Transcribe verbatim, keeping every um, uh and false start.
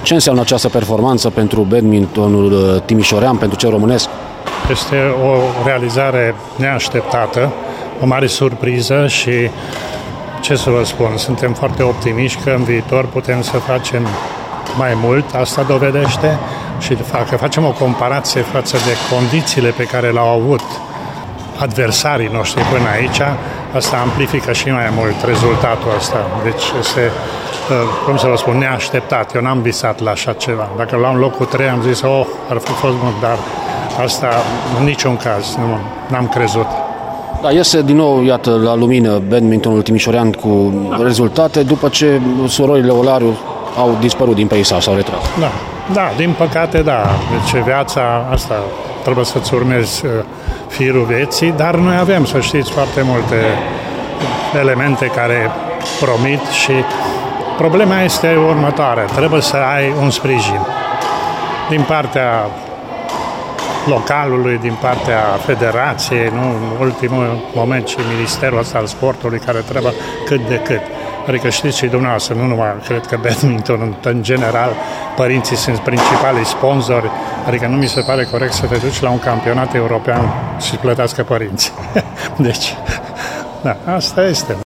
Ce înseamnă această performanță pentru badmintonul timișorean, pentru cel românesc? Este o realizare neașteptată, o mare surpriză și, ce să vă spun, suntem foarte optimiști că în viitor putem să facem mai mult, asta dovedește, și dacă facem o comparație față de condițiile pe care le-au avut adversarii noștri până aici, asta amplifică și mai mult rezultatul ăsta. Deci este, cum să vă spun, neașteptat. Eu n-am visat la așa ceva. Dacă luam locul trei am zis, oh, ar fi fost mult, dar asta în niciun caz, nu n-am crezut. Da, iese din nou, iată, la lumină badmintonul timișorean cu rezultate după ce surorile Olariu au dispărut din peisaj, s-au retras. Da, da, din păcate, da. Deci viața asta trebuie să-ți urmezi firul vieții, dar noi avem, să știți, foarte multe elemente care promit și problema este următoarea. Trebuie să ai un sprijin din partea localului, din partea federației, nu în ultimul moment și Ministerul ăsta al Sportului, care trebuie cât de cât. Adică știți și dumneavoastră, nu numai, cred că badminton, în general, părinții sunt principalii sponsori, adică nu mi se pare corect să te duci la un campionat european și plătească părinții. Deci, da, asta este.